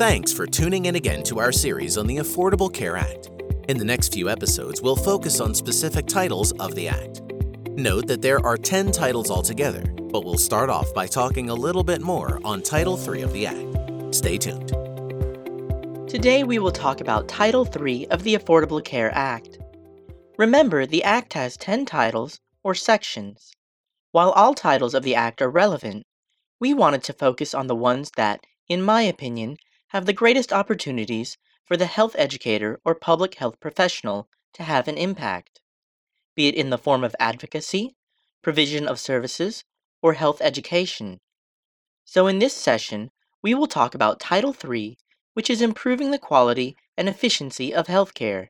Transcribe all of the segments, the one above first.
Thanks for tuning in again to our series on the Affordable Care Act. In the next few episodes, we'll focus on specific titles of the Act. Note that there are 10 titles altogether, but we'll start off by talking a little bit more on Title III of the Act. Stay tuned. Today we will talk about Title III of the Affordable Care Act. Remember, the Act has 10 titles, or sections. While all titles of the Act are relevant, we wanted to focus on the ones that, in my opinion, have the greatest opportunities for the health educator or public health professional to have an impact, be it in the form of advocacy, provision of services, or health education. So in this session, we will talk about Title III, which is improving the quality and efficiency of healthcare.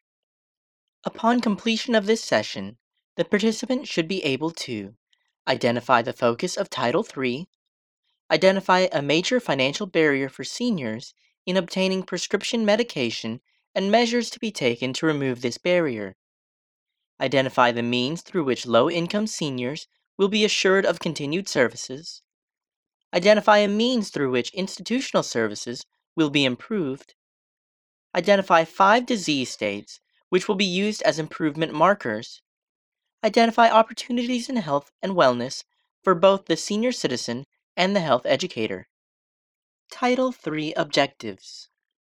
Upon completion of this session, the participant should be able to identify the focus of Title III, identify a major financial barrier for seniors in obtaining prescription medication and measures to be taken to remove this barrier, identify the means through which low-income seniors will be assured of continued services, identify a means through which institutional services will be improved, identify 5 disease states which will be used as improvement markers, identify opportunities in health and wellness for both the senior citizen and the health educator. Title III Objectives.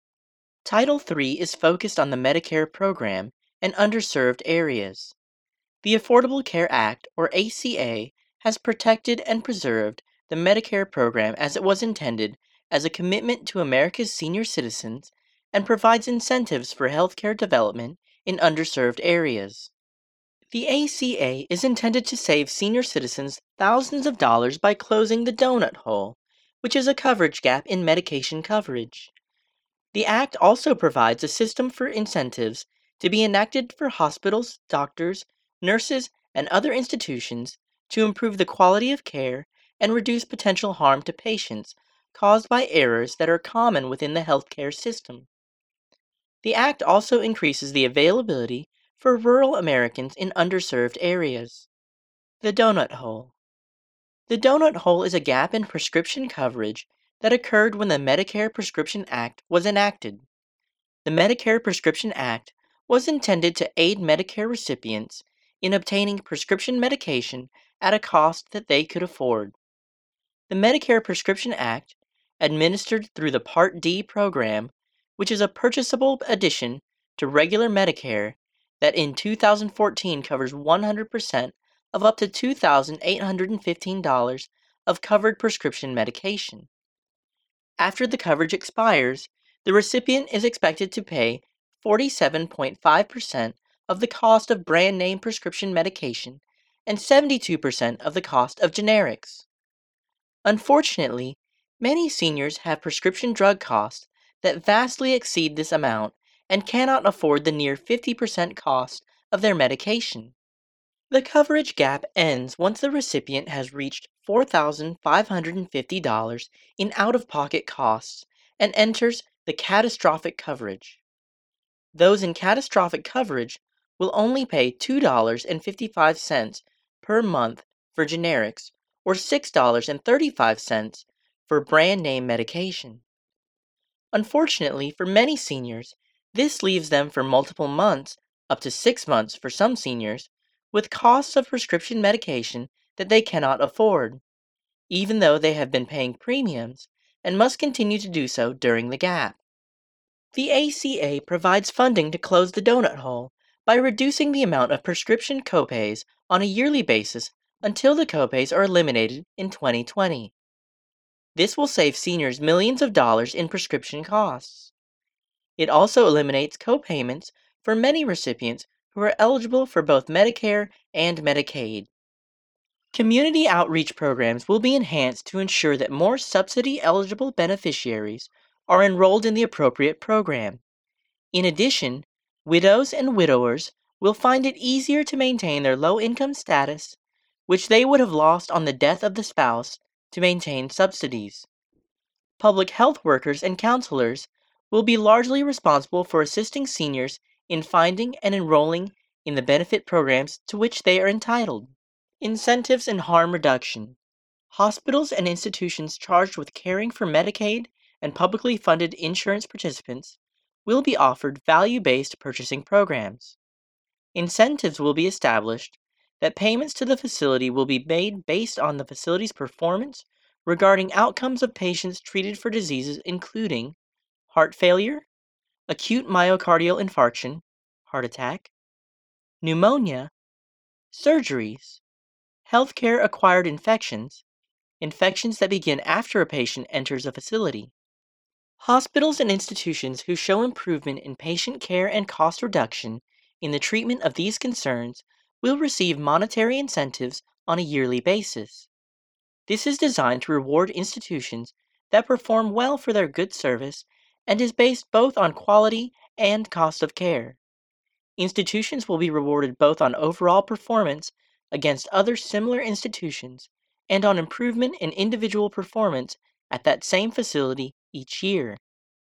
Title III is focused on the Medicare program and underserved areas. The Affordable Care Act, or ACA, has protected and preserved the Medicare program as it was intended as a commitment to America's senior citizens and provides incentives for healthcare development in underserved areas. The ACA is intended to save senior citizens thousands of dollars by closing the donut hole, which is a coverage gap in medication coverage. The Act also provides a system for incentives to be enacted for hospitals, doctors, nurses, and other institutions to improve the quality of care and reduce potential harm to patients caused by errors that are common within the healthcare system. The Act also increases the availability for rural Americans in underserved areas. The donut hole. The donut hole is a gap in prescription coverage that occurred when the Medicare Prescription Act was enacted. The Medicare Prescription Act was intended to aid Medicare recipients in obtaining prescription medication at a cost that they could afford. The Medicare Prescription Act, administered through the Part D program, which is a purchasable addition to regular Medicare that in 2014 covers 100% of up to $2,815 of covered prescription medication. After the coverage expires, the recipient is expected to pay 47.5% of the cost of brand name prescription medication and 72% of the cost of generics. Unfortunately, many seniors have prescription drug costs that vastly exceed this amount and cannot afford the near 50% cost of their medication. The coverage gap ends once the recipient has reached $4,550 in out-of-pocket costs and enters the catastrophic coverage. Those in catastrophic coverage will only pay $2.55 per month for generics or $6.35 for brand name medication. Unfortunately, for many seniors, this leaves them for multiple months, up to 6 months for some seniors, with costs of prescription medication that they cannot afford, even though they have been paying premiums and must continue to do so during the gap. The ACA provides funding to close the donut hole by reducing the amount of prescription copays on a yearly basis until the copays are eliminated in 2020. This will save seniors millions of dollars in prescription costs. It also eliminates copayments for many recipients who are eligible for both Medicare and Medicaid. Community outreach programs will be enhanced to ensure that more subsidy-eligible beneficiaries are enrolled in the appropriate program. In addition, widows and widowers will find it easier to maintain their low-income status, which they would have lost on the death of the spouse, to maintain subsidies. Public health workers and counselors will be largely responsible for assisting seniors in finding and enrolling in the benefit programs to which they are entitled. Incentives and harm reduction. Hospitals and institutions charged with caring for Medicaid, and publicly funded insurance participants will be offered value-based purchasing programs. Incentives will be established that payments to the facility will be made based on the facility's performance regarding outcomes of patients treated for diseases including heart failure, acute myocardial infarction, heart attack, pneumonia, surgeries, healthcare-acquired infections, infections that begin after a patient enters a facility. Hospitals and institutions who show improvement in patient care and cost reduction in the treatment of these concerns will receive monetary incentives on a yearly basis. This is designed to reward institutions that perform well for their good service and is based both on quality and cost of care. Institutions will be rewarded both on overall performance against other similar institutions and on improvement in individual performance at that same facility each year.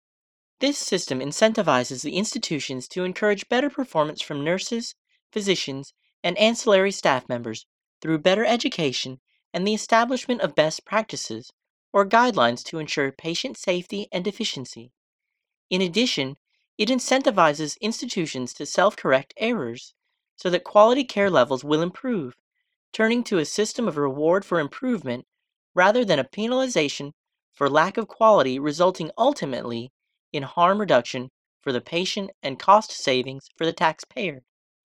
This system incentivizes the institutions to encourage better performance from nurses, physicians, and ancillary staff members through better education and the establishment of best practices or guidelines to ensure patient safety and efficiency. In addition, it incentivizes institutions to self-correct errors so that quality care levels will improve, turning to a system of reward for improvement rather than a penalization for lack of quality, resulting ultimately in harm reduction for the patient and cost savings for the taxpayer.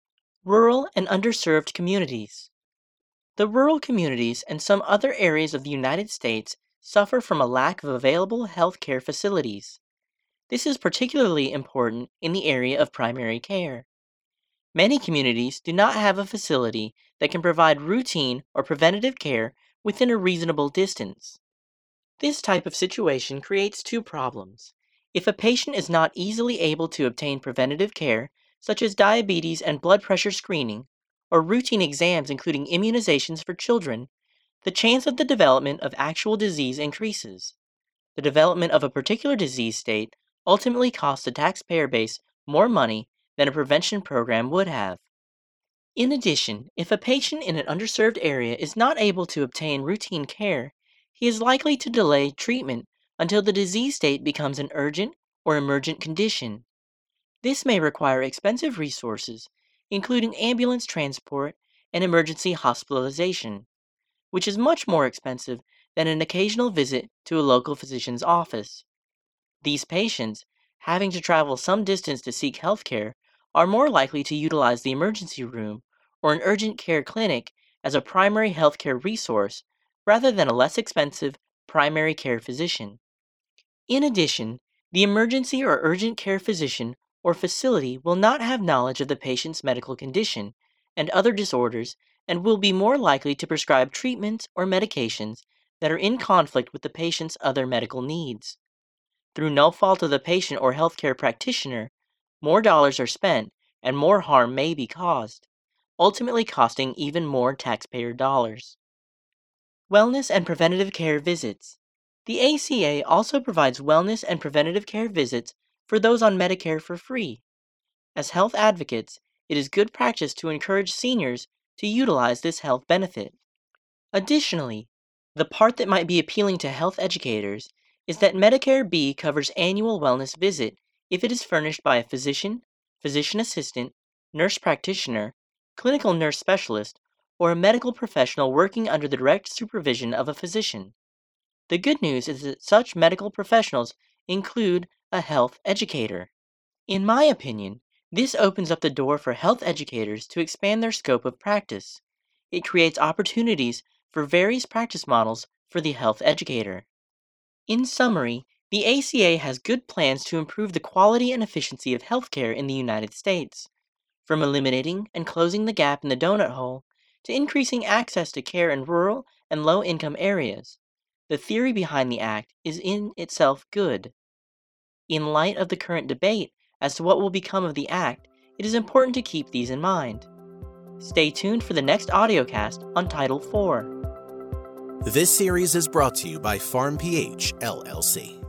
Rural and underserved communities. The rural communities and some other areas of the United States suffer from a lack of available health care facilities. This is particularly important in the area of primary care. Many communities do not have a facility that can provide routine or preventative care within a reasonable distance. This type of situation creates two problems. If a patient is not easily able to obtain preventative care, such as diabetes and blood pressure screening, or routine exams including immunizations for children, the chance of the development of actual disease increases. The development of a particular disease state ultimately costs the taxpayer base more money than a prevention program would have. In addition, if a patient in an underserved area is not able to obtain routine care, he is likely to delay treatment until the disease state becomes an urgent or emergent condition. This may require expensive resources, including ambulance transport and emergency hospitalization, which is much more expensive than an occasional visit to a local physician's office. These patients, having to travel some distance to seek health care, are more likely to utilize the emergency room or an urgent care clinic as a primary health care resource rather than a less expensive primary care physician. In addition, the emergency or urgent care physician or facility will not have knowledge of the patient's medical condition and other disorders and will be more likely to prescribe treatments or medications that are in conflict with the patient's other medical needs. Through no fault of the patient or healthcare practitioner, more dollars are spent and more harm may be caused, ultimately costing even more taxpayer dollars. Wellness and preventative care visits. The ACA also provides wellness and preventative care visits for those on Medicare for free. As health advocates, it is good practice to encourage seniors to utilize this health benefit. Additionally, the part that might be appealing to health educators is that Medicare B covers annual wellness visit if it is furnished by a physician, physician assistant, nurse practitioner, clinical nurse specialist, or a medical professional working under the direct supervision of a physician. The good news is that such medical professionals include a health educator. In my opinion, this opens up the door for health educators to expand their scope of practice. It creates opportunities for various practice models for the health educator. In summary, the ACA has good plans to improve the quality and efficiency of healthcare in the United States, from eliminating and closing the gap in the donut hole to increasing access to care in rural and low-income areas. The theory behind the Act is in itself good. In light of the current debate as to what will become of the Act, it is important to keep these in mind. Stay tuned for the next audiocast on Title IV. This series is brought to you by PharmPH, LLC.